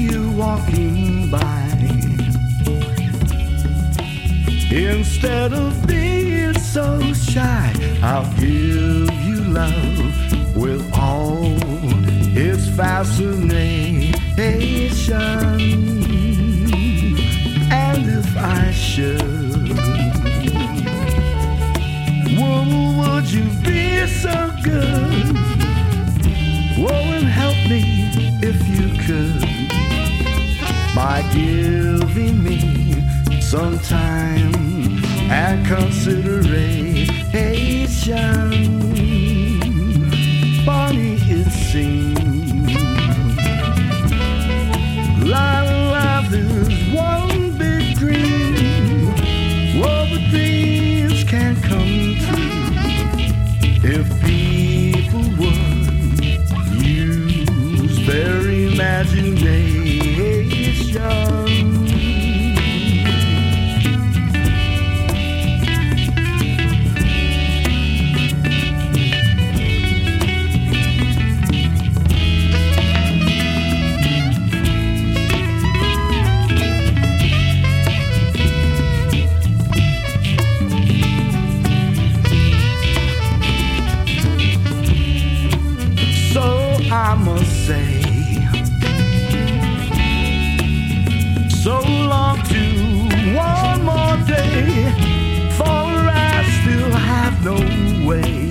you walking by. Instead of being so shy, I'll give you love with all its fascination. And if I should, would you be so good? Oh, and help me if you could, by giving me some time and consideration. Bonnie, it seems life is one big dream. Well, the dreams can't come true if people would use their imagination. I must say, so long to one more day, for I still have no way